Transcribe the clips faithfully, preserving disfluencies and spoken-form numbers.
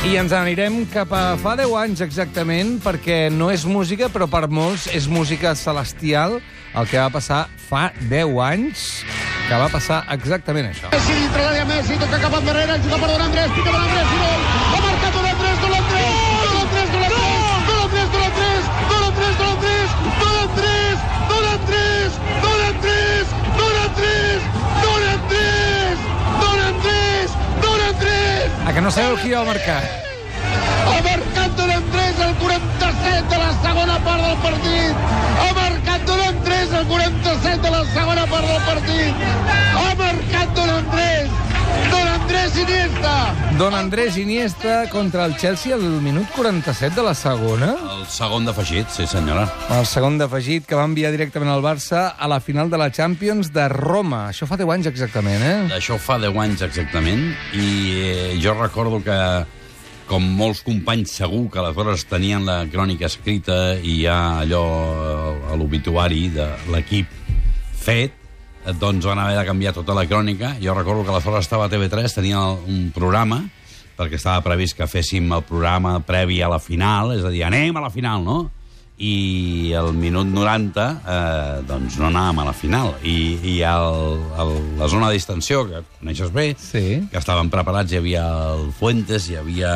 I ens anirem cap a fa deu anys exactament, perquè no és música, però per molts és música celestial, el que va passar fa deu anys, que va passar exactament això. Messi dintre l'àrea, Messi, toca cap endarrere, juga per Don Andrés, pica Don Andrés, i gol! Ha marcat Don Andrés, Don Andrés! Don Andrés, Don Andrés! Don Andrés, Don Andrés! Don Andrés, Don Andrés! Don Andrés! Don Andrés! Don Andrés! Don Andrés! Don Andrés! Don Andrés! Don Andrés! A que no sabeu qui va marcar? Ha marcat Don Andrés al quaranta-set de la segona part del partit. Ha marcat Don Andrés al quaranta-set de la segona part del partit. Ha marcat Don Andrés. Don Andrés Iniesta. Don Andrés Iniesta contra el Chelsea al minut quaranta-set de la segona. El segon d'afegit, sí senyora. El segon d'afegit que va enviar directament al Barça a la final de la Champions de Roma. Això fa deu anys exactament, eh? Això fa deu anys exactament, i eh, jo recordo que, com molts companys segur que aleshores tenien la crònica escrita i hi ha allò a l'obituari de l'equip fet, doncs van haver de canviar tota la crònica. Jo recordo que aleshores estava a T V tres, tenia un programa, perquè estava previst que féssim el programa previ a la final, és a dir, anem a la final, no? I al minut noranta, eh, doncs no anàvem a la final. I, i al, al, la zona de distensió, que coneixes bé, Sí. que estaven preparats, hi havia el Fuentes, hi havia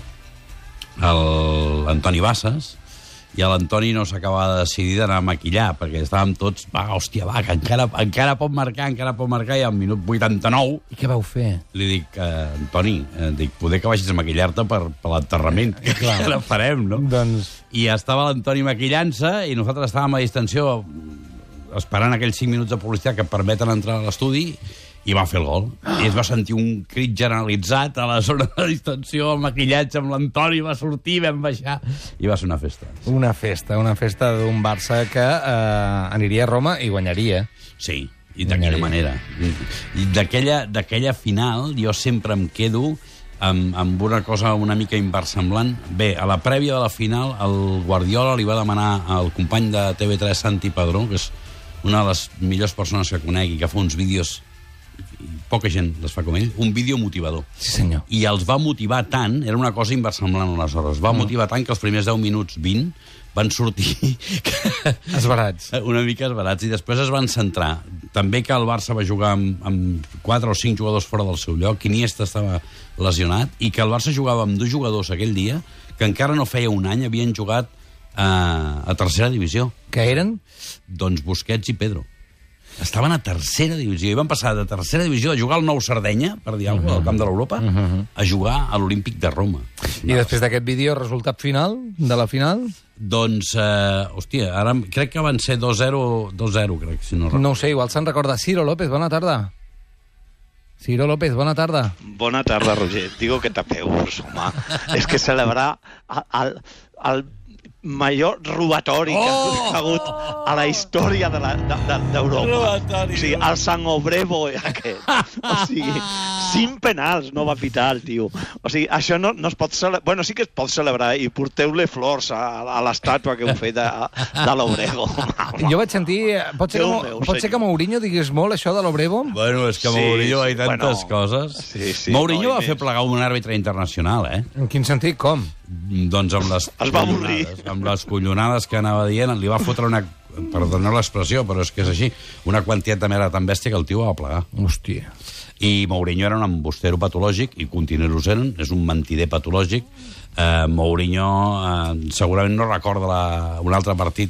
l'Antoni Bassas, i l'Antoni no s'acabava de decidir d'anar a maquillar, perquè estàvem tots, va, hòstia, va, que encara, encara pot marcar, encara pot marcar, i al minut vuitanta-nou I què vau fer? li dic, eh, Antoni, eh, dic, poder que vagis a maquillar-te per, per l'enterrament, que clar. ara farem, no? Doncs... I estava l'Antoni maquillant-se i nosaltres estàvem a distensió esperant aquells cinc minuts de publicitat que permeten entrar a l'estudi, i va fer el gol. I es va sentir un crit generalitzat a la zona de distensió, el maquillatge amb l'Antoni, va sortir, vam baixar, i va ser una festa. Una festa, una festa d'un Barça que eh, aniria a Roma i guanyaria. Sí, i de quina manera. I d'aquella d'aquella final jo sempre em quedo amb, amb una cosa una mica inversemblant. Bé, a la prèvia de la final, el Guardiola li va demanar al company de T V tres, Santi Padró, que és una de les millors persones que conec i que fa uns vídeos, poca gent les fa com ell, un vídeo motivador. Sí, senyor. I els va motivar tant, era una cosa inversemblant aleshores, va mm. motivar tant que els primers deu minuts, vint, van sortir Esbarats. una mica esbarats, i després es van centrar. També que el Barça va jugar amb, amb quatre o cinc jugadors fora del seu lloc, Iniesta estava lesionat, i que el Barça jugava amb dos jugadors aquell dia que encara no feia un any havien jugat a, a tercera divisió. Que eren? Doncs Busquets i Pedro. Estaven a tercera divisió, i van passar de tercera divisió a jugar al Nou Sardenya, per dir alguna cosa, al camp de l'Europa, uh -huh. a jugar a l'Olímpic de Roma. I després d'aquest vídeo, resultat final de la final? Doncs, eh, hòstia, ara crec que van ser dos zero, dos zero, crec, si no recordo. No ho sé, igual se'n recorda. Ciro López, bona tarda. Ciro López, bona tarda. Bona tarda, Roger. Digo que tapeus, home. És que celebrar el, el major robatori oh! que ha hagut a la història de la, de, de, d'Europa. O sigui, el Sangobrevo aquest. O sigui, cinc penals no va pitar el tio. O sigui, això no, no es pot celebrar. Bueno, sí que es pot celebrar, i porteu-li flors a, a l'estàtua que heu fet de, de l'Obrego. Jo vaig sentir... Pot ser, Déu que, meu, pot ser que Mourinho digués molt això de l'Obrevo? Bueno, és que Sí, Mourinho sí, hi ha tantes bueno, coses. sí, sí, Mourinho no, va i fer més. plegar un àrbitre internacional, eh? En quin sentit? Com? Doncs amb les Es va avorrir. collonades, amb les collonades que anava dient, li va fotre una, perdoneu l'expressió, però és que és així, una quantitat de merda tan bèstia que el tio va plegar. Hòstia. I Mourinho era un embustero patològic, i continua sent, és un mentider patològic. Eh, Mourinho eh, segurament no recorda la, un altre partit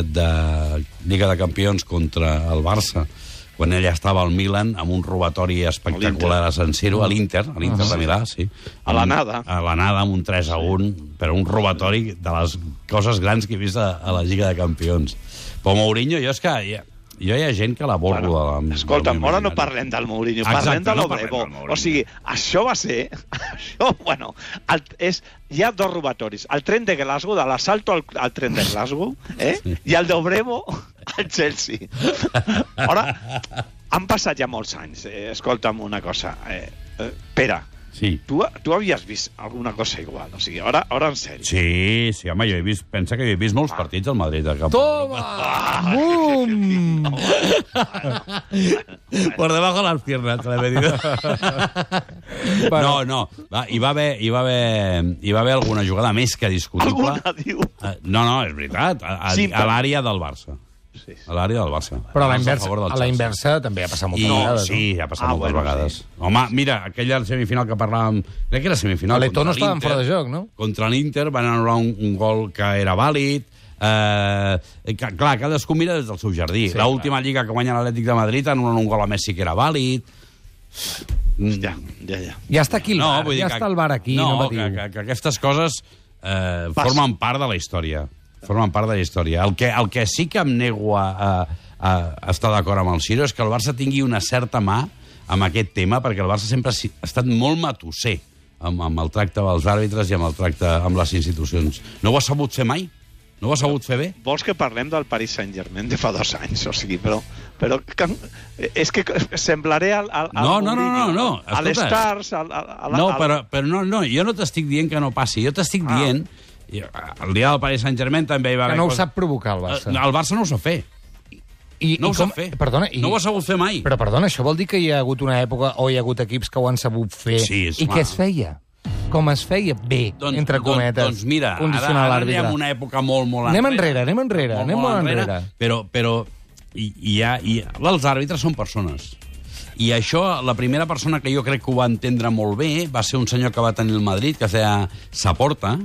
de Lliga de Campions contra el Barça, quan ella estava al Milan, amb un robatori espectacular a San Siro, a l'Inter, a l'Inter de Milà, sí. A la nada. A la nada, amb un tres a un, però un robatori de les coses grans que he vist a, a la Lliga de Campions. Però Mourinho, jo és que... Ja, jo hi ha gent que l'abordo. Bueno, de la, escolta'm, del ara no parlem del Mourinho, Exacte, parlem de no l'Obrego. parlem del Mourinho. O sigui, això va ser... Això, bueno, el, és, hi ha dos robatoris. El tren de Glasgow, de l'assalto al, al tren de Glasgow, eh? Sí. I el d'Obrego al Chelsea. Ara, han passat ja molts anys. Eh? Escolta'm una cosa. Eh, eh, Pere, Sí. Tu, tu havies vist alguna cosa igual? O sigui, ara, ara en sèrio. Sí, sí, home, jo he vist... Pensa que jo he vist molts partits al Madrid. Toma! Bum! Por debajo de las piernas, que l'he metido. No, no, va, hi, va haver, hi, va haver, hi va haver alguna jugada més que discutible. Alguna, diu? Uh, no, no, és veritat. A, a, Sí, a l'àrea del Barça. Sí, sí. A l'àrea del Barça. Però a la Gols inversa, favor del a la Chelsea. inversa també ha passat moltes I, vegades. sí, ha passat Ah, moltes bueno, vegades. sí. Home, mira, aquella semifinal que parlàvem... Crec que era semifinal. L'Eto'o no contra estava en l'Inter. fora de joc, no? Contra l'Inter van anul·lar un, un gol que era vàlid. Eh, que, clar, cadascú mira des del seu jardí. Sí, L'última lliga que guanya l'Atlètic de Madrid anul·len un gol a Messi que era vàlid. Ja, ja, ja. Ja està aquí el bar, vull dir ja que- està el bar aquí, no, no patiu. que, que, que aquestes coses eh, Passa. formen part de la història. Formen part de la història. El que, el que sí que em nego a, a, a estar d'acord amb el Ciro és que el Barça tingui una certa mà amb aquest tema, perquè el Barça sempre ha estat molt matusser amb, amb el tracte dels àrbitres i amb el tracte amb les institucions. No ho ha sabut fer mai? No ho ha sabut fer bé? Vols que parlem del Paris Saint-Germain de fa dos anys? O sigui, però... però que, és que semblaré al... al, al No, no, no, no, no. A les Escolta. Stars... Al, al, al, No, al... però, però no, no, jo no t'estic dient que no passi. Jo t'estic Ah. dient... i, El dia del Paris Saint-Germain també hi va Que haver... no ho coses- sap provocar, el Barça. Eh, El Barça no ho sap fer. I, No i ho sap fer. Perdona, i, No ho ha sabut fer mai. Però, perdona, això vol dir que hi ha hagut una època o hi ha hagut equips que ho han sabut fer Sí, és i clar. què es feia? Com es feia bé, Doncs, entre cometes, doncs, doncs mira, ara, condicionar ara l'àrbitre? anem una època molt, molt Anem enrere. enrere, anem enrere, anem molt enrere. Però, però i, i ha, i, els àrbitres són persones. I això, la primera persona que jo crec que ho va entendre molt bé va ser un senyor que va tenir el Madrid, que es deia Saporta,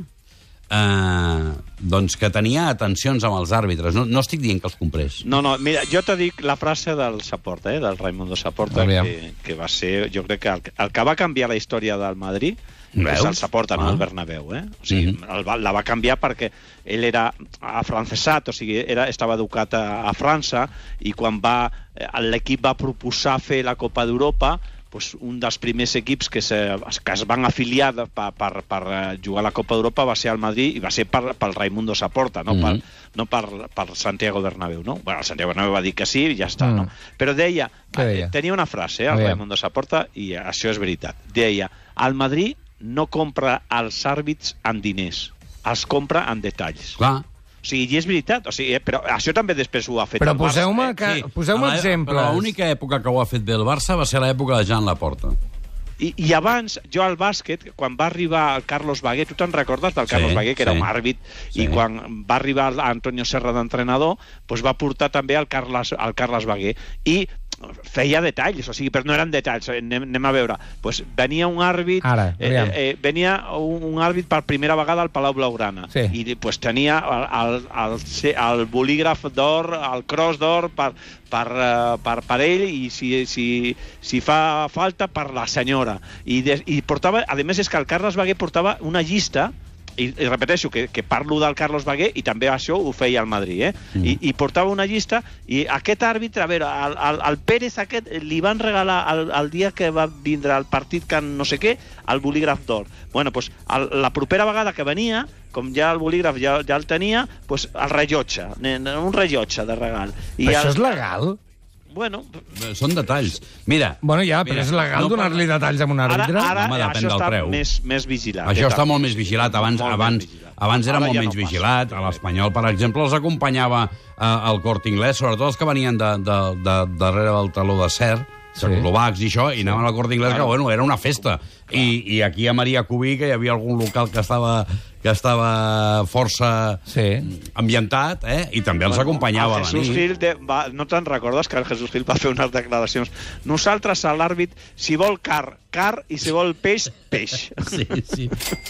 eh, doncs que tenia atencions amb els àrbitres. No, no estic dient que els comprés. No, no, mira, jo te dic la frase del Saporta, eh, del Raimundo Saporta, Aviam. que, que va ser, jo crec que el, el que va canviar la història del Madrid Veus? és el Saporta, no Ah. el Bernabéu, eh? O sigui, Mhm. el va, la va canviar perquè ell era afrancesat, o sigui, era, estava educat a, a França, i quan va, eh, l'equip va proposar fer la Copa d'Europa, pues, un dels primers equips que, se, que es van afiliar de, per, per, per eh, jugar a la Copa d'Europa va ser el Madrid, i va ser per, pel Raimundo Saporta, no, Mhm. per, no per, per Santiago Bernabéu, no? Bueno, el Santiago Bernabéu va dir que sí i ja està, Mm. no? Però deia, Què deia? tenia una frase, eh, el Aviam. Raimundo Saporta, i això és veritat. Deia, el Madrid no compra els àrbits en diners, els compra en detalls. Clar. O sigui, i és veritat, o sigui, eh, però això també després ho ha fet Però el Barça. poseu-me eh? que- poseu-me A la- exemples. Però l'única època que ho ha fet bé el Barça va ser l'època de Jean Laporta. I, I abans, jo al bàsquet, quan va arribar el Carlos Bagué, tu te'n recordes del Sí, Carlos Bagué, que era sí. un àrbit, Sí. i quan va arribar Antonio Serra d'entrenador, doncs va portar també el Carles, el Carles Bagué, i feia detalls, o sigui, però no eren detalls, anem, anem a veure, pues venia un àrbit, Ara, eh, aviam. eh, venia un, un àrbit per primera vegada al Palau Blaugrana, Sí. i pues tenia el, el, el, el bolígraf d'or, el cross d'or per, per, eh, per, per ell, i si, si, si fa falta per la senyora, i, de, i portava, a més és que el Carles Bagué portava una llista, i, i repeteixo que, que parlo del Carlos Bagué, i també això ho feia el Madrid, eh? Mm. I, i portava una llista, i aquest àrbitre, a veure, el, el, el Pérez aquest li van regalar el, el dia que va vindre al partit que no sé què, el bolígraf d'or. Bueno, doncs el, la propera vegada que venia, com ja el bolígraf ja, ja el tenia, doncs el rellotge, un rellotge de regal. I Però això el, és legal? Bueno, Són detalls. Mira... Bueno, ja, però mira, és legal no donar-li parla- detalls a un ara, àrbitre? ara Home, depèn això del està preu. més, més vigilat. Això eh, està també. molt més vigilat. Abans, Molt abans, més vigilat. abans era Ara molt ja menys no passa. vigilat. A l'Espanyol, per exemple, els acompanyava eh, el Corte Inglés, sobretot els que venien de, de, de, darrere del taló de Ser, Sí. Eslovacs i això, i anaven al Corte Inglés, Claro. que bueno, era una festa. I, I aquí a Maria Cubí, que hi havia algun local que estava, que estava força Sí. ambientat, eh? I també els acompanyava el a la Jesús nit. Gil de, va, no te'n recordes que el Jesús Gil va fer unes declaracions? Nosaltres, a l'àrbit, si vol car, car, i si vol peix, peix. Sí, sí.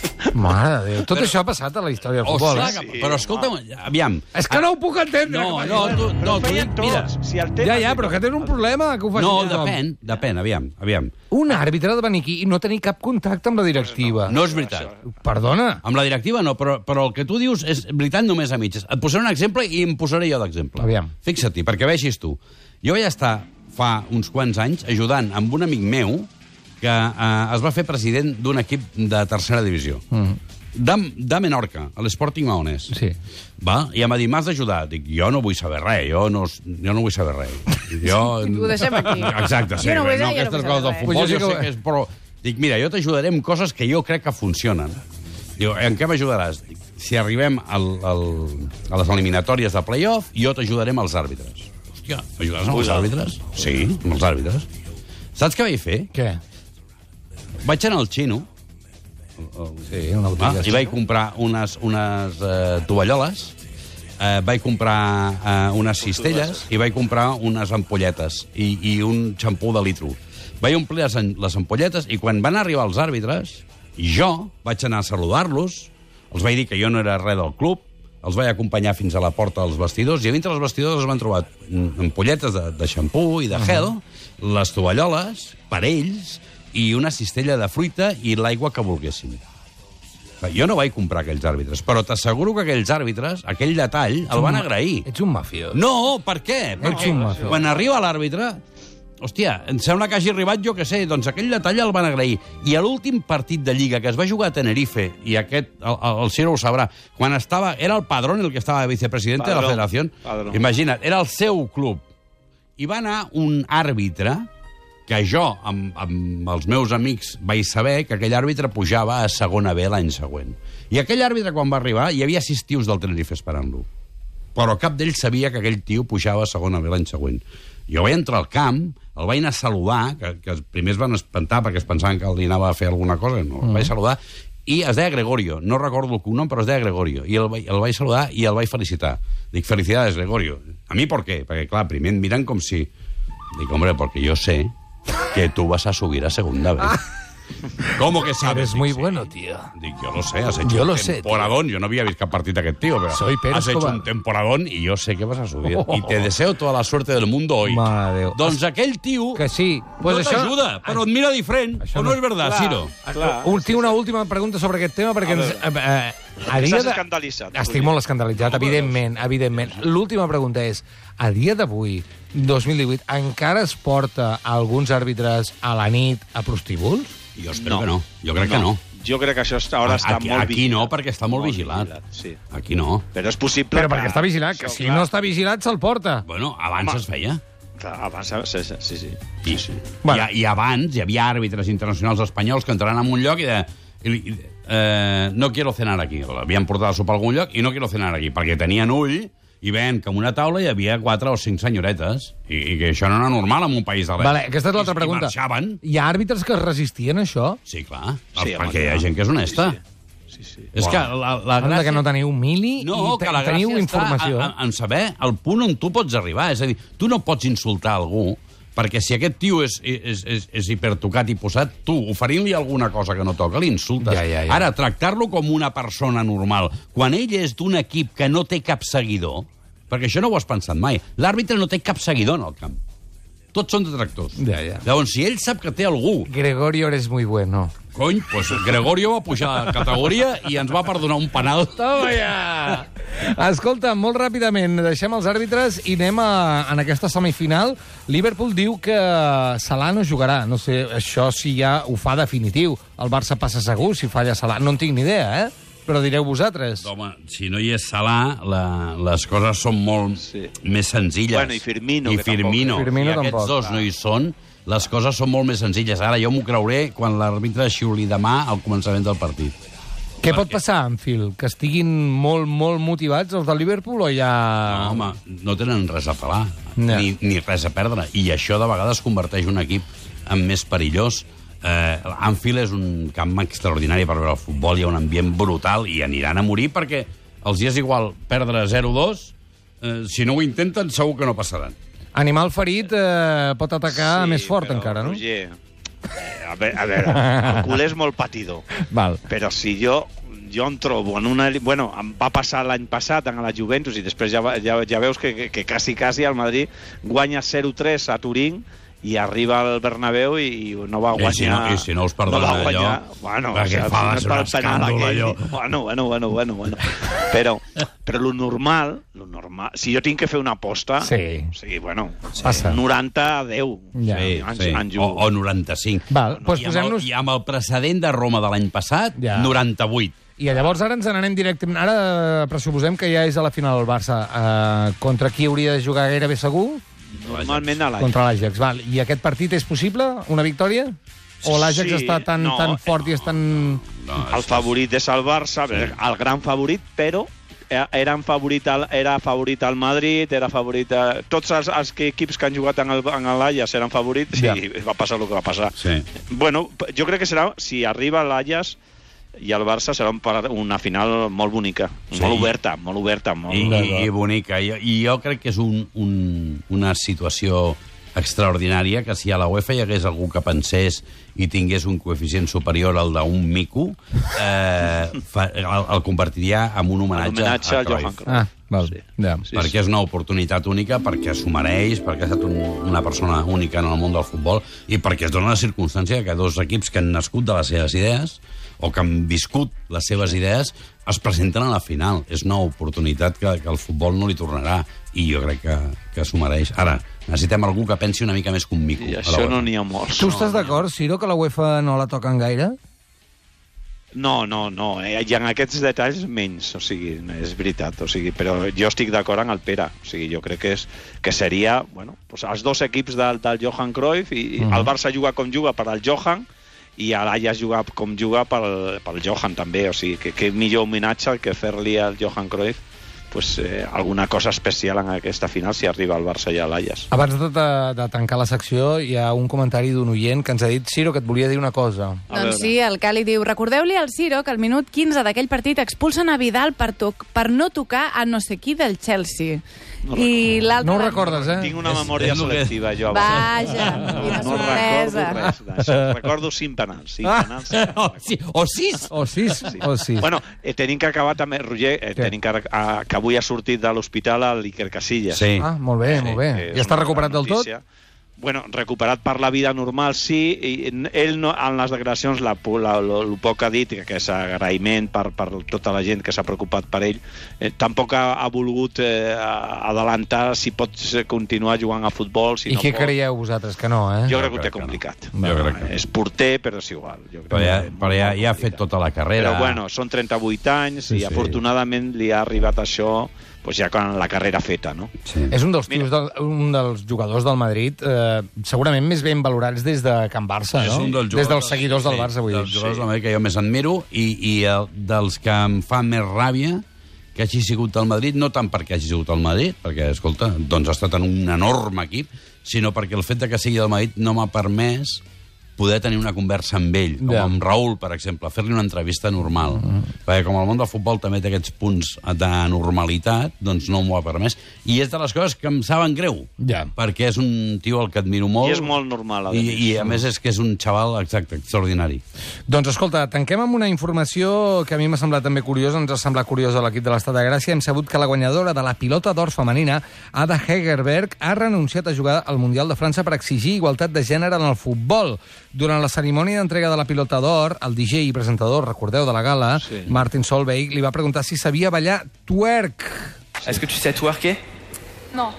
Mare de Déu. Tot això ha passat a la història del futbol, Ostres, eh? que- Sí, però escolta'm, aviam. És que no ho puc entendre. No, que no, faci- tu, Però no, ho tu feien dic, mira. tots. Si el tema Ja, ja, però que tens un problema que ho faci No, tothom. depèn, depèn, aviam, aviam. Un àrbitre ha de venir aquí i no tenir cap contacte amb la directiva. No és veritat. Perdona. Amb la directiva no, però, però el que tu dius és veritat només a mitges. Et posaré un exemple i em posaré jo d'exemple. Aviam. Fixa't-hi, perquè vegis tu. Jo vaig estar fa uns quants anys ajudant amb un amic meu que eh, es va fer president d'un equip de tercera divisió. Mm. De, de Menorca, a l'Sporting Maonès. Sí. Va? I em va dir, m'has d'ajudar. Dic, jo no vull saber res, jo no, jo no vull saber res. Jo... Ho deixem aquí. Exacte, sí. Jo no vull no, saber, jo no aquestes vull coses del saber futbol res. jo sé que és... Però Dic, mira, jo t'ajudaré amb coses que jo crec que funcionen. Diu, en què m'ajudaràs? Dic, si arribem al, al, a les eliminatòries de play-off, jo t'ajudaré amb els àrbitres. Hòstia, m'ajudaràs amb els àrbitres? Sí, amb els àrbitres. Saps què vaig fer? Què? Vaig anar al xino, Sí, una ah, botiga. i vaig comprar unes, unes uh, tovalloles, uh, vaig comprar uh, unes cistelles i vaig comprar unes ampolletes i, i un xampú de litro. Vaig omplir les, les ampolletes i quan van arribar els àrbitres, jo vaig anar a saludar-los, els vaig dir que jo no era res del club, els vaig acompanyar fins a la porta dels vestidors, i a dintre dels vestidors es van trobar ampolletes de, de xampú i de gel, uh -huh. les tovalloles, per ells, i una cistella de fruita i l'aigua que volguessin. Jo no vaig comprar aquells àrbitres, però t'asseguro que aquells àrbitres, aquell detall, el van agrair. Ets un mafiós. No, per què? Perquè un mafiós. quan arriba l'àrbitre, hòstia, em sembla que hagi arribat, jo que sé, doncs aquell detall el van agrair. I a l'últim partit de Lliga que es va jugar a Tenerife, i aquest, el, el Ciro ho sabrà, quan estava, era el Padrón el que estava vicepresidente Padrón, de la Federació. Padrón. Imagina't, era el seu club. I va anar un àrbitre que jo, amb, amb els meus amics, vaig saber que aquell àrbitre pujava a segona B l'any següent. I aquell àrbitre, quan va arribar, hi havia sis tios del Tenerife esperant-lo. Però cap d'ells sabia que aquell tio pujava a segona B l'any següent. Jo vaig entrar al camp, el vaig anar a saludar, que, que primer es van espantar perquè es pensaven que li anava a fer alguna cosa, no, el mm. vaig saludar, i es deia Gregorio, no recordo el cognom, però es deia Gregorio, i el, vaig, el vaig saludar i el vaig felicitar. Dic, felicidades, Gregorio. A mi, ¿por qué? Perquè, clar, primer em miren com si... Dic, hombre, porque yo sé que tú vas a subir a segunda vez. ¿Cómo que sabes? Eres muy bueno, tío. Dic, yo lo sé, has hecho yo un lo temporadón. Sé, yo no había visto partit d'aquest tío, pero Soy Pérez has hecho Escobar. un temporadón y yo sé que vas a subir. Oh. Y te deseo toda la suerte del mundo hoy. Mare de Déu. Doncs aquell tio Que sí. Pues no això... t'ajuda, però et mira diferent. Això O no, no- és verdad, Clar. Ciro? Clar, Un, tinc una última pregunta sobre aquest tema, perquè ens, eh, eh, a dia Estàs de... escandalitzat. Estic molt escandalitzat, evidentment, evidentment. L'última pregunta és, a dia d'avui, dos mil divuit, encara es porta alguns àrbitres a la nit a prostíbuls? Jo espero No. que no. Jo crec que no. Jo crec que això està- ara està Aquí, molt aquí vigilat. no, perquè està molt vigilat. Sí. Aquí no. Però és possible Però que... perquè està vigilat, que Això, si clar, no està vigilat se'l porta. Bueno, abans Home. es feia. Clar, abans, sí, sí, sí. sí. Sí, sí. Bueno. I, I abans hi havia àrbitres internacionals espanyols que entraran en un lloc i de... I, eh, no quiero cenar aquí. L'havien portat a sopar a algun lloc i no quiero cenar aquí, perquè tenien ull i veien que en una taula hi havia quatre o cinc senyoretes i, i que això no era normal en un país de l'est. Vale, aquesta és l'altra I- pregunta. I marxaven. Hi ha àrbitres que es resistien a això? Sí, clar. Sí, home, perquè hi ha clar. gent que és honesta. Sí, sí. És que la, la Anda gràcia... que no teniu mili No, i te- que la teniu gràcia informació. està en, en saber el punt on tu pots arribar. És a dir, tu no pots insultar algú perquè si aquest tio és, és, és, és hipertocat i posat, tu, oferint-li alguna cosa que no toca, l'insultes. Ja, ja, ja. Ara, tractar-lo com una persona normal, quan ell és d'un equip que no té cap seguidor, perquè això no ho has pensat mai, l'àrbitre no té cap seguidor en el camp. Tots són detractors. Ja, ja. Llavors, si ell sap que té algú, Gregorio eres muy bueno. cony, pues Gregorio va pujar de categoria i ens va perdonar un penal. Toma ja! Escolta, molt ràpidament, deixem els àrbitres i anem a, en aquesta semifinal. Liverpool diu que Salah no jugarà. No sé, això si ja ho fa definitiu. El Barça passa segur si falla Salah. No en tinc ni idea, eh? Però direu vosaltres. Home, si no hi és Salah, la, les coses són molt Sí. més senzilles. Bueno, i Firmino, I que tampoc. Firmino. Firmino I aquests tampoc, dos clar. no hi són, les coses són molt més senzilles. Ara jo m'ho creuré quan l'àrbitre xiuli demà al començament del partit. Què pot passar, Anfield? Que estiguin molt, molt motivats els del Liverpool o ja... No, home, no tenen res a pelar, No. ni, ni res a perdre. I això de vegades converteix un equip en més perillós. Eh, Anfield és un camp extraordinari per veure el futbol, hi ha un ambient brutal i aniran a morir perquè els hi és igual perdre zero dos, eh, si no ho intenten segur que no passaran. Animal ferit eh, pot atacar Sí, més fort però, encara, no? Roger, eh, a veure, a veure, el culer és molt patidor. Val. Però si jo jo em trobo en una... Bueno, em va passar l'any passat en la Juventus i després ja, va- ja, ja veus que, que, que quasi, quasi el Madrid guanya zero tres a Turín i arriba al Bernabéu i, i no va I guanyar... si no- i si no us perdonen va guanyar, allò, bueno, perquè o sigui, fa al un final pel penal escàndol, aquell, allò. Bueno, bueno, bueno, bueno, bueno. Però, però lo normal, lo normal, si jo tinc que fer una aposta, Sí. o sigui, bueno, Passa. noranta a deu. Ja. Sí, en, sí. en O, o noranta-cinc. Val, doncs I, amb el, posem-nos... I amb el precedent de Roma de l'any passat, Ja. noranta-vuit. I llavors ara ens n'anem directament... Ara pressuposem que ja és a la final el Barça. Uh, contra qui hauria de jugar gairebé segur? Normalment a l'any. Contra l'Ajax, val. I aquest partit és possible? Una victòria? O l'Ajax Sí, està tan, no, tan fort i és tan... No, El favorit és el Barça, Sí. el gran favorit, però eren favorit al, era favorit al Madrid, era favorit a... Tots els, els que, equips que han jugat en el- en l'Ajax eren favorits Ja. i va passar el que va passar. Sí. Bueno, jo crec que serà, si arriba l'Ajax i el Barça, serà un, par- una final molt bonica, Sí. molt oberta, molt oberta. Molt... I, i, i bonica. I, I jo crec que és un, un, una situació extraordinària, que si a la UEFA hi hagués algú que pensés i tingués un coeficient superior al d'un mico, eh, fa, el, el convertiria en un homenatge, Homenatge a al Johan Cruyff. Cruyff. Ah, val. Sí. Ja. Sí. Perquè és una oportunitat única, perquè s'ho mereix, perquè ha estat un, una persona única en el món del futbol i perquè es dona la circumstància que dos equips que han nascut de les seves idees o que han viscut les seves idees es presenten a la final. És una oportunitat que, que el futbol no li tornarà i jo crec que, que s'ho mereix. Ara, necessitem algú que pensi una mica més que un mico. I a la això UEFA. no n'hi ha molts. Tu estàs d'acord, Ciro, que la UEFA no la toquen gaire? No, no, no. Eh, I en aquests detalls menys, o sigui, és veritat. O sigui, però jo estic d'acord amb el Pere. O sigui, jo crec que, és, que seria, bueno, pues els dos equips del, del Johan Cruyff i Mhm. el Barça juga com juga per al Johan i l'Ajax juga com juga pel, pel Johan també. O sigui, que, que millor homenatge que fer-li al Johan Cruyff pues, eh, alguna cosa especial en aquesta final si arriba al Barça i a l'Ajax. Abans de, de, de tancar la secció, hi ha un comentari d'un oient que ens ha dit, Ciro, que et volia dir una cosa. A Doncs veure. sí, el Cali diu, recordeu-li al Ciro que al minut quinze d'aquell partit expulsen a Vidal per, toc, per no tocar a no sé qui del Chelsea. No I l'altre... No ho recordes, eh? Tinc una És- memòria és el que- selectiva, jo. Vaja, no, quina no sorpresa. recordo res d'això. Recordo cinc penals. Cinc Ah. penals. cinc O, penals. sí, o sis! O sis, o sis. Bueno, eh, tenim que acabar també, Roger, eh, Què? tenim que, a, que avui ha sortit de l'hospital a l'Iker Casillas. Sí. Ah, molt bé, molt bé. que és Ja està una recuperat gran del tot? notícia. Bueno, recuperat per la vida normal, sí. I ell, no, en les declaracions, la, la, el poc que ha dit, que és agraïment per, per tota la gent que s'ha preocupat per ell, eh, tampoc ha, ha volgut eh, adelantar si pot continuar jugant a futbol, si I no què pot. creieu vosaltres? Que no, eh? Jo Jo crec que ho crec té que no. complicat. Jo crec que no. És porter, però és igual. Jo crec Però ja, que és però molt, ja, molt ja ha fet complicat. tota la carrera. Però bueno, són trenta-vuit anys Sí, i sí. afortunadament li ha arribat això pues, ja con la carrera feta, no? Sí. És un dels, Mira. tios del, un dels jugadors del Madrid eh, segurament més ben valorats des de Can Barça, És no? un dels Des dels jugadors- seguidors del sí, Barça, vull dels dir. jugadors del Madrid que jo més admiro i, i el, dels que em fa més ràbia que hagi sigut el Madrid, no tant perquè hagi sigut el Madrid, perquè, escolta, doncs ha estat en un enorme equip, sinó perquè el fet de que sigui del Madrid no m'ha permès poder tenir una conversa amb ell, com Ja. amb Raül, per exemple, fer-li una entrevista normal. Mm. Perquè com el món del futbol també té aquests punts de normalitat, doncs no m'ho ha permès. I és de les coses que em saben greu, Ja. perquè és un tio al que admiro molt. I és molt normal, a I, més. i a més és que és un xaval, exacte, extraordinari. Doncs escolta, tanquem amb una informació que a mi m'ha semblat també curiosa, ens ha semblat curiosa a l'equip de l'Estat de Gràcia. Hem sabut que la guanyadora de la pilota d'or femenina, Ada Hegerberg, ha renunciat a jugar al Mundial de França per exigir igualtat de gènere en el futbol. Durant la cerimònia d'entrega de la pilota d'or, el D J i presentador, recordeu, de la gala, Sí. Martin Solveig, li va preguntar si sabia ballar twerk. Est-ce que tu sais twerker? No.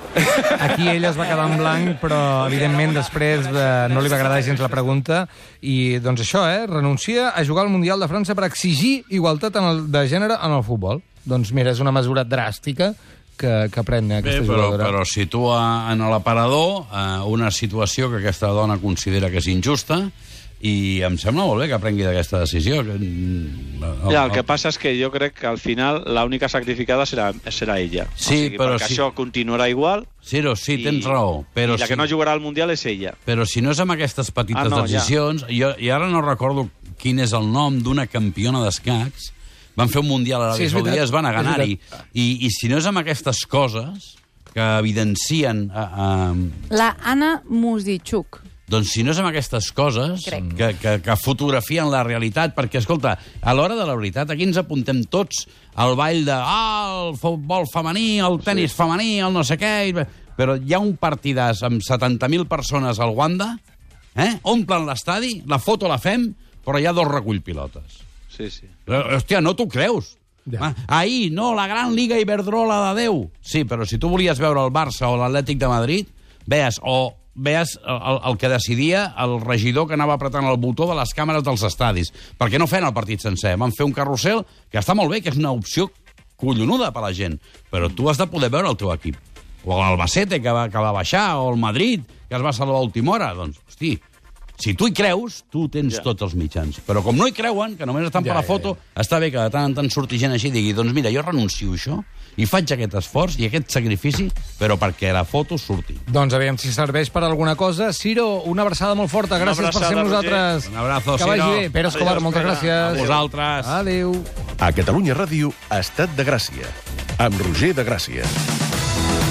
Aquí ell es va quedar en blanc, però evidentment després de... no li va agradar gens la pregunta. I doncs això, eh? Renuncia a jugar al Mundial de França per exigir igualtat en el, de gènere en el futbol. Doncs mira, és una mesura dràstica que, que pren aquesta Bé, però, jugadora. però situa en l'aparador eh, una situació que aquesta dona considera que és injusta i em sembla molt bé que prengui d'aquesta decisió. Que, mm, Ja, el que passa és que jo crec que al final l'única sacrificada serà, serà ella. Sí, o sigui, però perquè si- això continuarà igual. Ciro, sí, i- tens raó. Però I la si, que no jugarà al Mundial és ella. però si no és amb aquestes petites Ah, no, ja. decisions... Jo, I ara no recordo quin és el nom d'una campiona d'escacs. Van fer un Mundial a l'Aràbia Sí, és Saudita i veritat. es van a És ganar-hi. veritat. I, I si no és amb aquestes coses que evidencien... A, a, La Anna Musichuk. Doncs si no és amb aquestes coses Crec. que, que, que fotografien la realitat, perquè, escolta, a l'hora de la veritat, aquí ens apuntem tots al ball de ah, el futbol femení, el tenis sí. femení, el no sé què... I... Però hi ha un partidàs amb setanta mil persones al Wanda, eh? Omplen l'estadi, la foto la fem, però hi ha dos recollpilotes. Sí, sí. Però, hòstia, no t'ho creus? Ja. Ah, ahir, no, la gran Liga Iberdrola de Déu. Sí, però si tu volies veure el Barça o l'Atlètic de Madrid, veies, o veies el, el que decidia el regidor que anava apretant el botó de les càmeres dels estadis. Perquè no feien el partit sencer. Van fer un carrusel que està molt bé, que és una opció collonuda per la gent, però tu has de poder veure el teu equip. O l'Albacete, que va, que va baixar, o el Madrid, que es va salvar a última hora. Doncs, hosti, Si tu hi creus, tu tens Ja. tots els mitjans. Però com no hi creuen, que només estan Ja, per la ja, foto, està bé que de tant en tant surti gent així i digui, doncs mira, jo renuncio a això i faig aquest esforç i aquest sacrifici, però perquè la foto surti. Doncs aviam si serveix per alguna cosa. Ciro, una abraçada molt forta. Gràcies per abraçada, ser amb Roger. nosaltres. Un abrazo, que vagi Ciro. bé. Pere Escobar, Adiós, moltes Pere. gràcies. A vosaltres. Adéu. A Catalunya Ràdio, Estat de Gràcia, amb Roger de Gràcia.